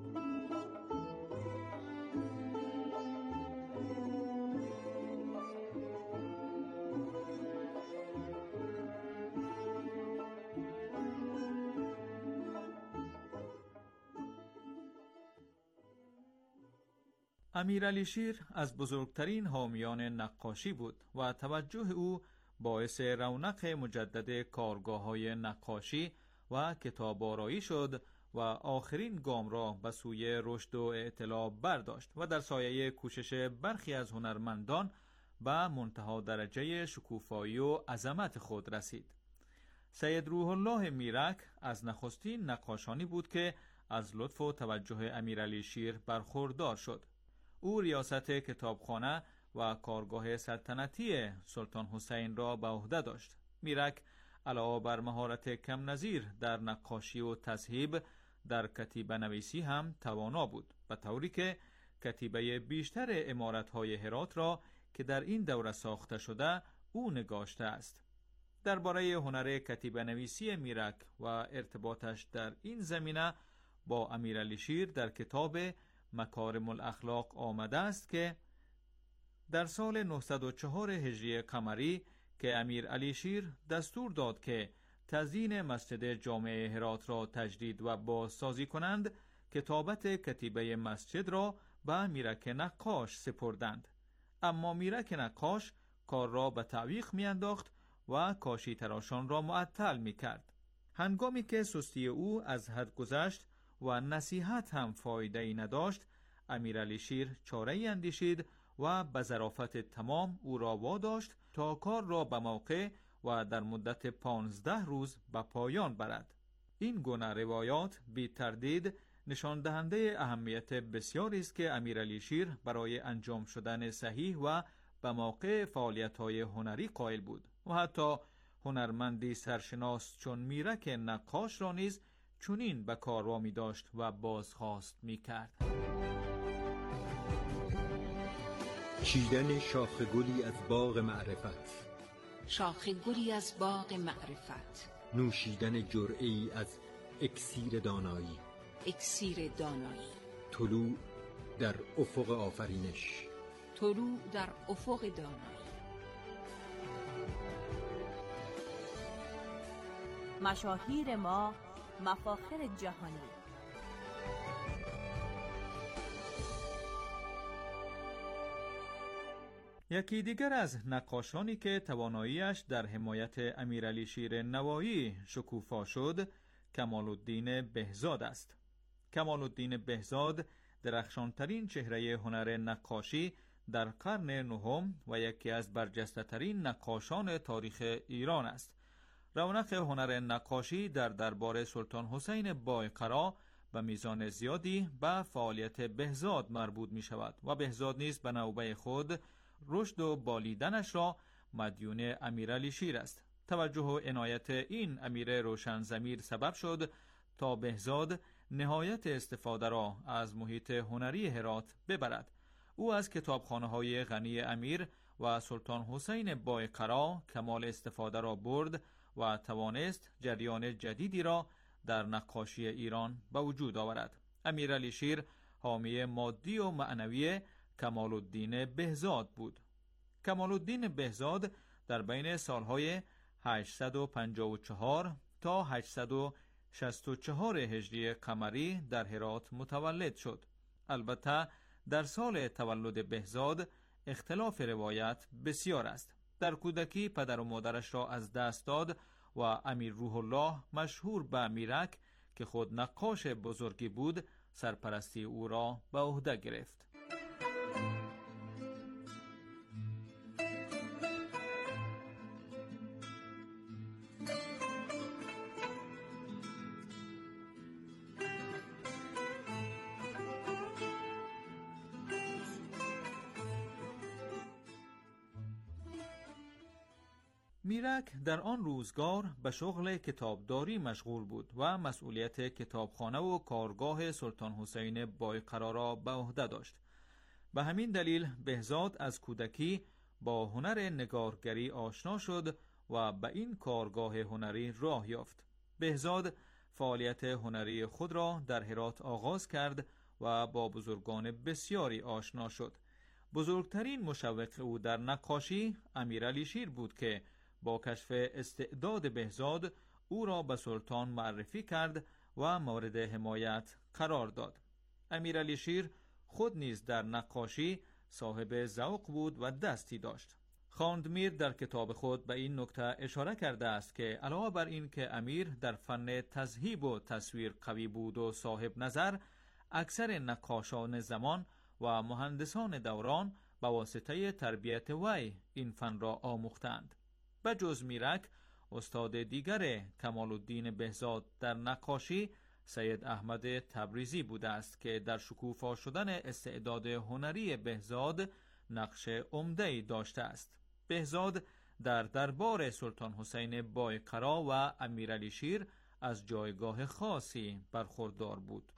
امیرعلی شیر از بزرگترین حامیان نقاشی بود و توجه او باعث رونق مجدد کارگاه‌های نقاشی و کتاب‌آرایی شد و آخرین گام را به سوی رشد و اطلاع برداشت و در سایه کوشش برخی از هنرمندان به منتها درجه شکوفایی و عظمت خود رسید. سید روح الله میرک از نخستین نقاشانی بود که از لطف و توجه امیرعلی شیر برخوردار شد. او ریاست کتابخانه و کارگاه سلطنتی سلطان حسین را به عهده داشت. میرک علاوه بر مهارت کم نظیر در نقاشی و تذهیب، در کتیبه نویسی هم توانا بود، به طوری که کتیبه بیشتر عمارت‌های هرات را که در این دوره ساخته شده او نگاشته است. درباره هنر کتیبه نویسی میرک و ارتباطش در این زمینه با امیرعلی شیر در کتاب مکارم الاخلاق آمده است که در سال نهصد و چهار هجری قمری که امیرعلی شیر دستور داد که تزیین مسجد جامع هرات را تجدید و بازسازی کنند، کتابت کتیبه مسجد را به میرک نقاش سپردند. اما میرک نقاش کار را به تعویق میانداخت و کاشی تراشان را معطل میکرد. هنگامی که سستی او از حد گذشت و نصیحت هم فایده ای نداشت، امیرعلی شیر چاره ای اندیشید و به ظرافت تمام او را واداشت تا کار را به موقع و در مدت پانزده روز به پایان برد. این گونه روایات بی تردید نشان دهنده اهمیت بسیاری است که امیرعلی شیر برای انجام شدن صحیح و به موقع فعالیت‌های هنری قائل بود و حتی هنرمندی سرشناس چون میرک نقاش را نیز چنین به کار وامی داشت و بازخواست می‌کرد. چیدن شاخ گلی از باغ معرفت، شاخ گلی از باغ معرفت، نوشیدن جرعه‌ای از اکسیر دانایی، اکسیر دانایی، طلوع در افق آفرینش، طلوع در افق دانایی. مشاهیر ما، مفاخر جهانی. یکی دیگر از نقاشانی که تواناییش در حمایت امیرعلی شیر نوایی شکوفا شد، کمال الدین بهزاد است. کمال الدین بهزاد درخشانترین چهره هنر نقاشی در قرن نهم و یکی از برجسته‌ترین نقاشان تاریخ ایران است. رونق هنر نقاشی در دربار سلطان حسین بایقرا به میزان زیادی به فعالیت بهزاد مربوط می شود و بهزاد نیز به نوبه خود رشد و بالیدنش را مدیون امیرعلی شیر است. توجه و عنایت این امیر روشن ضمیر سبب شد تا بهزاد نهایت استفاده را از محیط هنری هرات ببرد. او از کتابخانه‌های غنی امیر و سلطان حسین بایقرا کمال استفاده را برد و توانست جریان جدیدی را در نقاشی ایران به وجود آورد. امیرعلی شیر حامی مادی و معنوی کمال الدین بهزاد بود. کمال الدین بهزاد در بین سالهای هشتصد و پنجاه و چهار تا هشتصد و شصت و چهار هجری قمری در هرات متولد شد. البته در سال تولد بهزاد اختلاف روایت بسیار است. در کودکی پدر و مادرش را از دست داد و امیر روح الله مشهور به میرک که خود نقاش بزرگی بود سرپرستی او را به عهده گرفت. میرک در آن روزگار به شغل کتابداری مشغول بود و مسئولیت کتابخانه و کارگاه سلطان حسین بایقرا را به عهده داشت. به همین دلیل بهزاد از کودکی با هنر نگارگری آشنا شد و به این کارگاه هنری راه یافت. بهزاد فعالیت هنری خود را در هرات آغاز کرد و با بزرگان بسیاری آشنا شد. بزرگترین مشوق او در نقاشی امیرعلی شیر بود که با کشف استعداد بهزاد او را به سلطان معرفی کرد و مورد حمایت قرار داد. امیرعلی شیر خود نیز در نقاشی صاحب ذوق بود و دستی داشت. خواندمیر در کتاب خود به این نکته اشاره کرده است که علاوه بر این که امیر در فن تذهیب و تصویر قوی بود و صاحب نظر، اکثر نقاشان زمان و مهندسان دوران به واسطه تربیت وی این فن را آموختند. به جز میرک، استاد دیگر کمال الدین بهزاد در نقاشی سید احمد تبریزی بوده است که در شکوفا شدن استعداد هنری بهزاد نقش عمده‌ای داشته است. بهزاد در دربار سلطان حسین بایقرا و امیرعلی شیر از جایگاه خاصی برخوردار بود.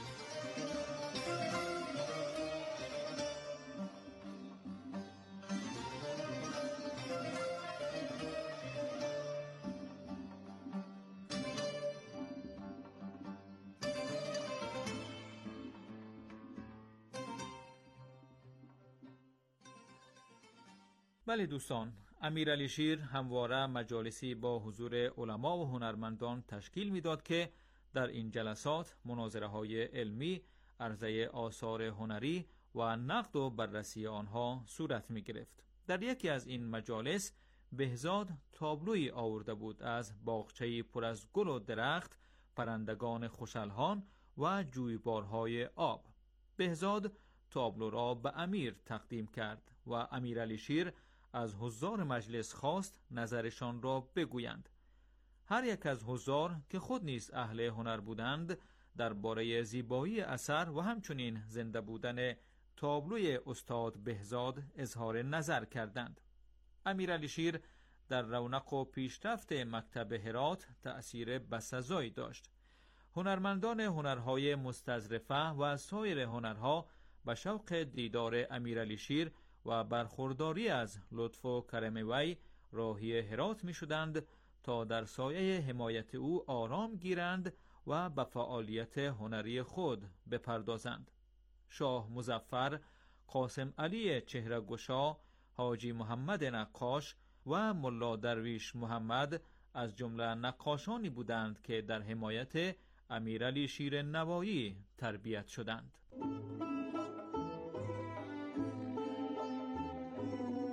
بله دوستان، امیرعلی شیر همواره مجالسی با حضور علما و هنرمندان تشکیل میداد که در این جلسات مناظره‌های علمی، عرضه آثار هنری و نقد و بررسی آنها صورت می گرفت. در یکی از این مجالس بهزاد تابلویی آورده بود از باغچه‌ای پر از گل و درخت، پرندگان خوش‌الحان و جویبارهای آب. بهزاد تابلو را به امیر تقدیم کرد و امیرعلی شیر از حضار مجلس خواست نظرشان را بگویند. هر یک از حضار که خود نیز اهل هنر بودند درباره زیبایی اثر و همچنین زنده بودن تابلوی استاد بهزاد اظهار نظر کردند. امیرعلی شیر در رونق و پیشرفت مکتب هرات تأثیر بسزایی داشت. هنرمندان هنرهای مستظرفه و سایر هنرها به شوق دیدار امیرعلی شیر و برخورداری از لطف و کرم وی راهی هرات می شدند تا در سایه حمایت او آرام گیرند و به فعالیت هنری خود بپردازند. شاه مظفر، قاسم علی چهره‌گشا، حاجی محمد نقاش و ملا درویش محمد از جمله نقاشانی بودند که در حمایت امیرعلی شیر نوایی تربیت شدند.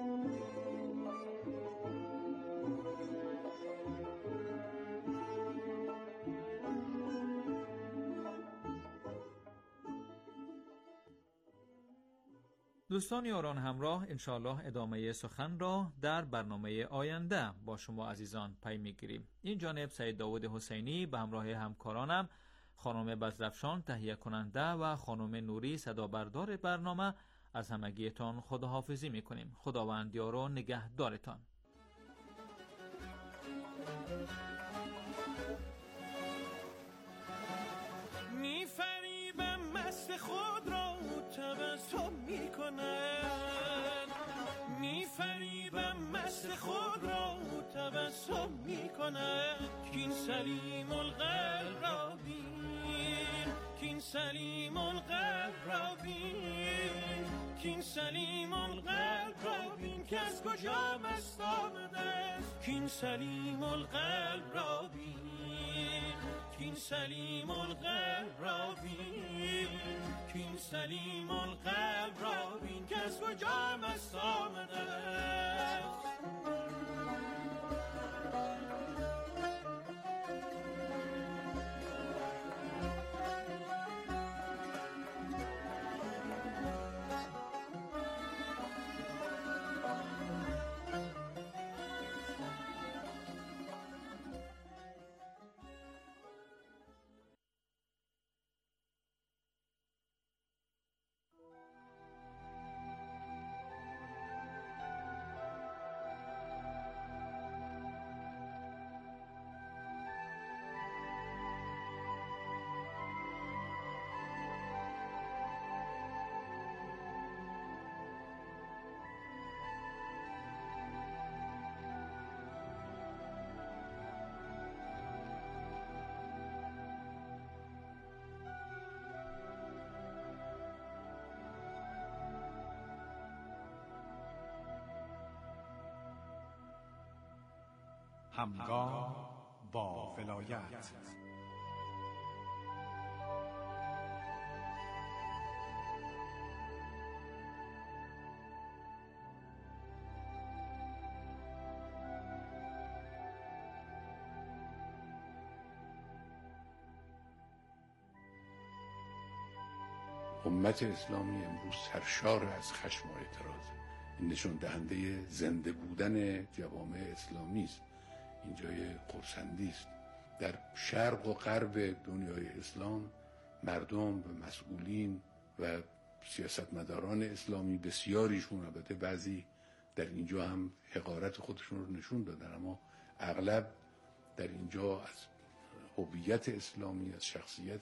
دوستان یاران همراه، انشاءالله ادامه سخن را در برنامه آینده با شما عزیزان پی میگیریم. این جانب سید داود حسینی به همراه همکارانم خانم بزرفشان تهیه کننده و خانم نوری صدابردار برنامه از همگیتان خداحافظی میکنیم. خداوند یار و نگهدارتان. میفریبم مست خود را تبسم میکنند، میفریبم مست خود را تبسم میکنند. کین سلیم القلب را بین، کین سلیم القلب را بین، کین سلیم القلب را بین که از کجا مست آمده است. کین سلیم القلب را بین، کین سلیم القلب را بین، کین سلیم القلب را بین که از کجا مست آمده است. همگام با ولایت. امت اسلامی امروز سرشار از خشم و اعتراض. این نشون دهنده زنده بودن جوامع اسلامی است. این جای خرسندی است. در شرق و غرب دنیای اسلام مردم و مسئولین و سیاستمداران اسلامی بسیاریشون، البته بعضی در اینجا هم حقارت خودشون رو نشون دادن، اما اغلب در اینجا از هویت اسلامی، از شخصیت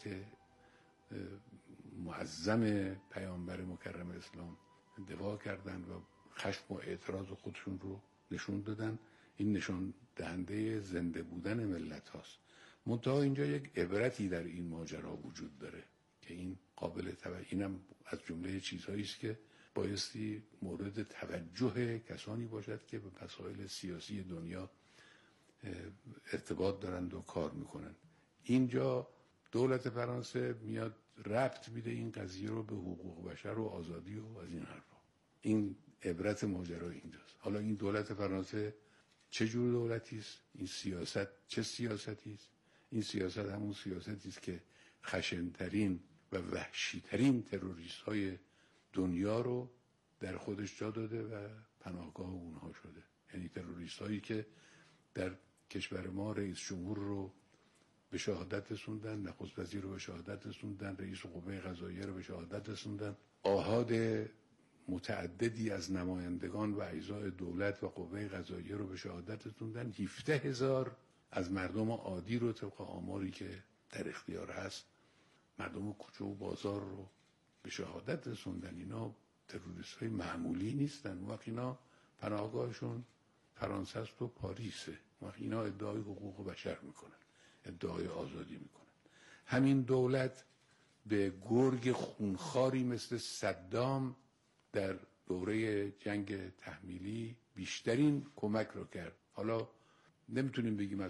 معظم پیامبر مکرم اسلام دفاع کردن و خشم و اعتراض خودشون رو نشون دادن. این نشان دهنده زنده بودن ملت هاست. منتها اینجا یک عبرتی در این ماجرا وجود داره که این قابل توجه، اینم از جمله چیزهایی است که بایستی مورد توجه کسانی باشد که به مسائل سیاسی دنیا ارتباط دارند و کار میکنند. اینجا دولت فرانسه میاد ربط میده این قضیه رو به حقوق بشر و آزادی و از این حرفا. این عبرت ماجرا اینجاست. حالا این دولت فرانسه چه جور دولتی است؟ این سیاست چه سیاستی است؟ این سیاست همون سیاستی است که خشن‌ترین و وحشی‌ترین تروریست‌های دنیا رو در خودش جا داده و پناهگاه اونها شده. یعنی تروریست‌هایی که در کشور ما رئیس جمهور رو به شهادت رسوندن، نخست وزیر رو به شهادت رسوندن، رئیس قوه قضاییه رو به شهادت رسوندن، آحاد متعددی از نمایندگان و اعضای دولت و قوه قضاییه رو به شهادت رسوندن، هفده هزار از مردم عادی رو طبق آماری که در اختیار هست، مردم کوچه و بازار رو به شهادت رسوندن. اینا تروریست های معمولی نیستن. وقت اینا پناهگاهشون فرانسه است و پاریسه. وقت اینا ادعای حقوق بشر میکنن، ادعای آزادی میکنن. همین دولت به گرگ خونخواری مثل صدام در دوره جنگ تحمیلی بیشترین کمک رو کرد. حالا نمیتونیم بگیم از